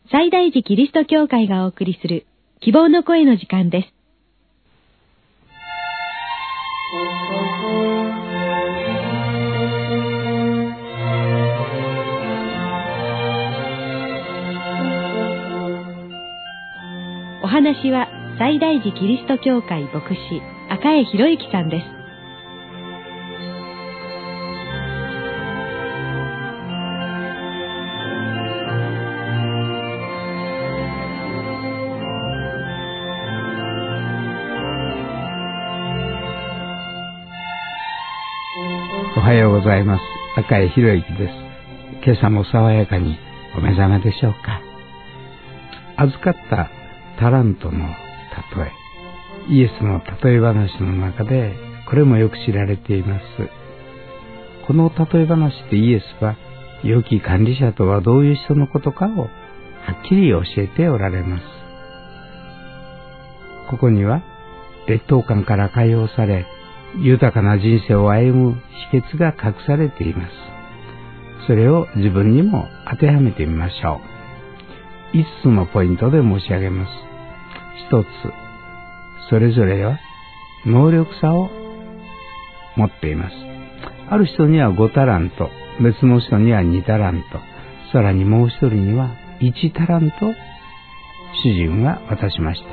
西大寺キリスト教会がお送りする希望の声の時間です。お話は西大寺キリスト教会牧師赤江博之さんです。 おはようございます。赤江博之です。今朝も爽やかにお目覚めでしょうか。預かったタラントの例え、イエスの例え話の中でこれもよく知られています。この例え話でイエスは良き管理者とはどういう人のことかをはっきり教えておられます。ここには劣等感から解放され豊かな人生を歩む秘訣が隠されています。それを自分にも当てはめてみましょう。5つのポイントで申し上げます。1つ、それぞれは能力差を持っています。ある人には5タラント、別の人には2タラント、さらにもう一人には1タラント主人が渡しました。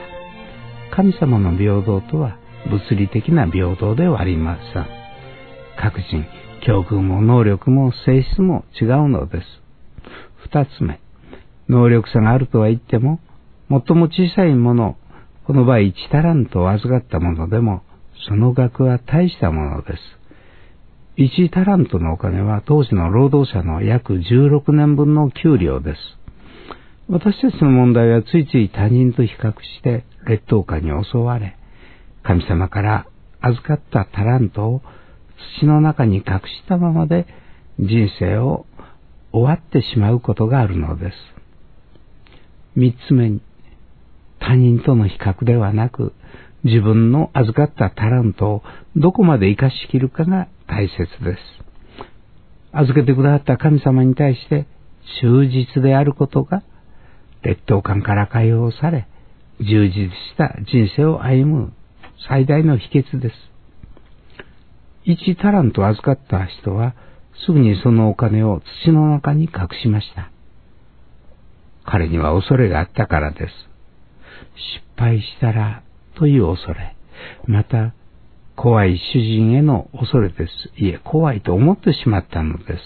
神様の平等とは物理的な平等ではありません。各人、境遇も能力も性質も違うのです。2つ目、能力差があるとは言っても、最も小さいもの、この場合1タラントを預かったものでも、その額は大したものです。1タラントのお金は当時の労働者の約16年分の給料です。私たちの問題はついつい他人と比較して劣等感に襲われ、神様から預かったタラントを土の中に隠したままで人生を終わってしまうことがあるのです。3つ目に、他人との比較ではなく、自分の預かったタラントをどこまで生かしきるかが大切です。預けてくださった神様に対して忠実であることが、劣等感から解放され、充実した人生を歩む最大の秘訣です。1タラントを預かった人は、すぐにそのお金を土の中に隠しました。彼には恐れがあったからです。失敗したらという恐れ、また怖い主人への恐れです。いえ、怖いと思ってしまったのです。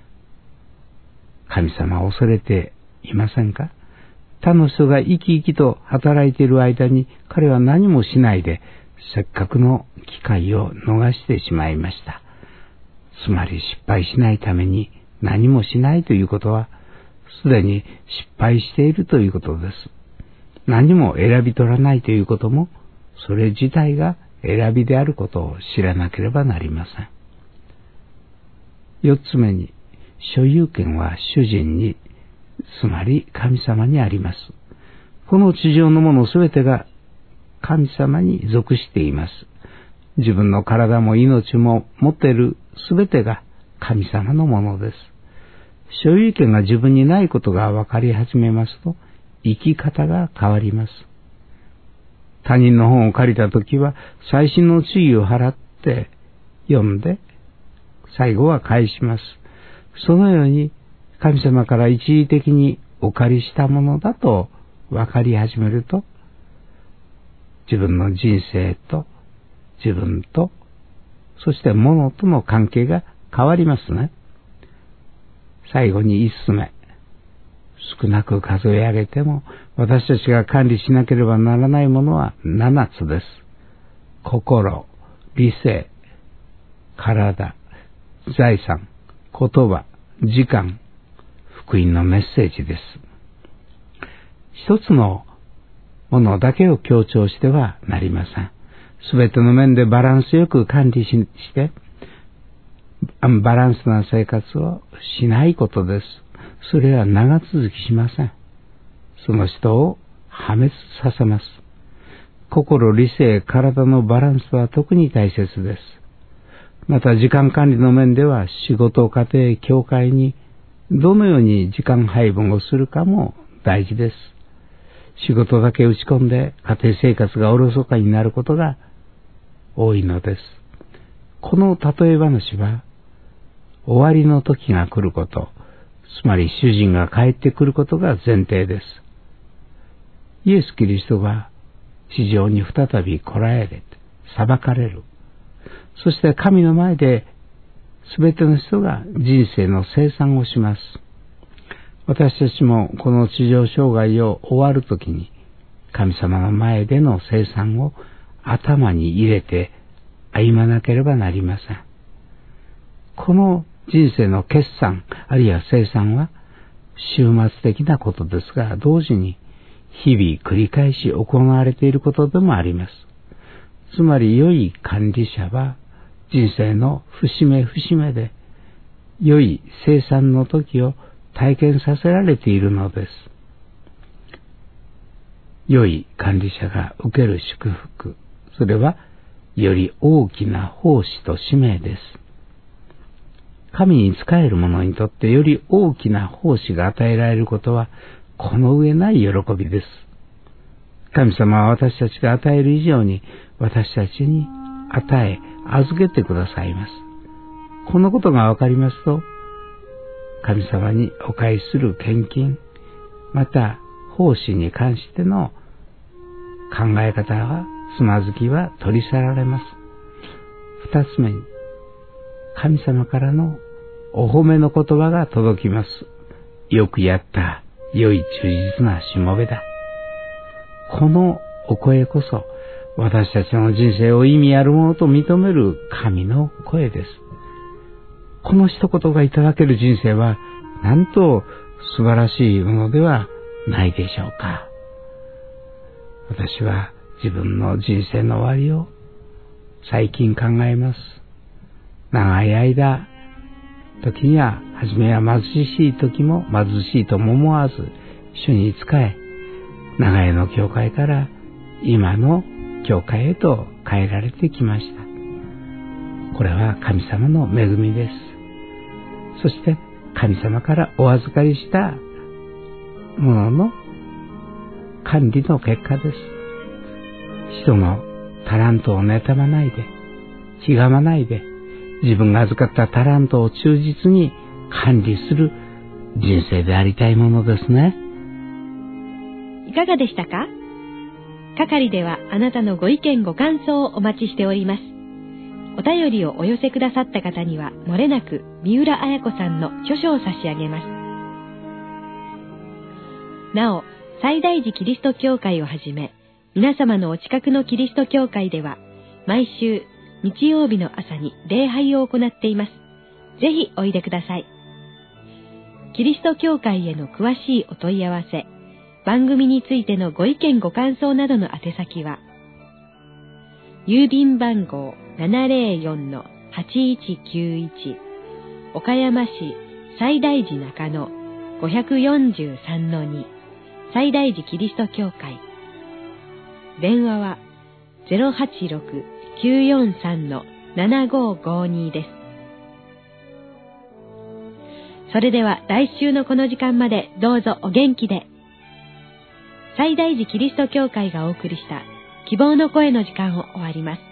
神様を恐れていませんか？他の人が生き生きと働いている間に彼は何もしないでせっかくの機会を逃してしまいました。つまり失敗しないために何もしないということはすでに失敗しているということです。何も選び取らないということもそれ自体が選びであることを知らなければなりません。4つ目に、所有権は主人に、つまり神様にあります。この地上のものすべてが神様に属しています。自分の体も命も持っているすべてが神様のものです。所有権が自分にないことが分かり始めますと、生き方が変わります。他人の本を借りたときは、細心の注意を払って読んで、最後は返します。そのように、神様から一時的にお借りしたものだと分かり始めると、自分の人生と自分と、そして物との関係が変わりますね。最後に5つ目。少なく数え上げても、私たちが管理しなければならないものは7つです。心、理性、体、財産、言葉、時間、福音のメッセージです。一つのものだけを強調してはなりません。すべての面でバランスよく管理して、バランスな生活をしないことです。それは長続きしません。その人を破滅させます。心、理性、体のバランスは特に大切です。また時間管理の面では仕事、家庭、教会にどのように時間配分をするかも大事です。仕事だけ打ち込んで家庭生活がおろそかになることが多いのです。この例え話は、終わりの時が来ること、つまり主人が帰ってくることが前提です。イエス・キリストが地上に再び来られて、裁かれる。そして神の前で全ての人が人生の清算をします。私たちもこの地上生涯を終わるときに、神様の前での清算を頭に入れて歩まなければなりません。この人生の決算あるいは清算は終末的なことですが、同時に日々繰り返し行われていることでもあります。つまり良い管理者は人生の節目節目で良い清算の時を体験させられているのです。良い管理者が受ける祝福、それはより大きな奉仕と使命です。神に仕える者にとってより大きな奉仕が与えられることはこの上ない喜びです。神様は私たちが与える以上に私たちに与え預けてくださいます。このことがわかりますと、神様にお返しする献金、また奉仕に関しての考え方は、つまずきは取り去られます。二つ目に、神様からのお褒めの言葉が届きます。よくやった、良い忠実なしもべだ。このお声こそ、私たちの人生を意味あるものと認める神の声です。この一言がいただける人生は、なんと素晴らしいものではないでしょうか。私は自分の人生の終わりを最近考えます。長い間、時には、初めは貧しい時も貧しいとも思わず、主に仕え、長屋の教会から今の教会へと変えられてきました。これは神様の恵みです。そして神様からお預かりしたものの管理の結果です。人のタラントを妬まないで、ひがまないで、自分が預かったタラントを忠実に管理する人生でありたいものですね。 いかがでしたか？係ではあなたのご意見ご感想をお待ちしております。お便りをお寄せくださった方には、もれなく三浦綾子さんの著書を差し上げます。なお、西大寺キリスト教会をはじめ、皆様のお近くのキリスト教会では、毎週日曜日の朝に礼拝を行っています。ぜひおいでください。キリスト教会への詳しいお問い合わせ、番組についてのご意見ご感想などの宛先は、郵便番号 704-8191 岡山市西大寺中野 543-2 西大寺キリスト教会。電話は 086-943-7552 です。それでは来週のこの時間までどうぞお元気で。西大寺キリスト教会がお送りした希望の声の時間を終わります。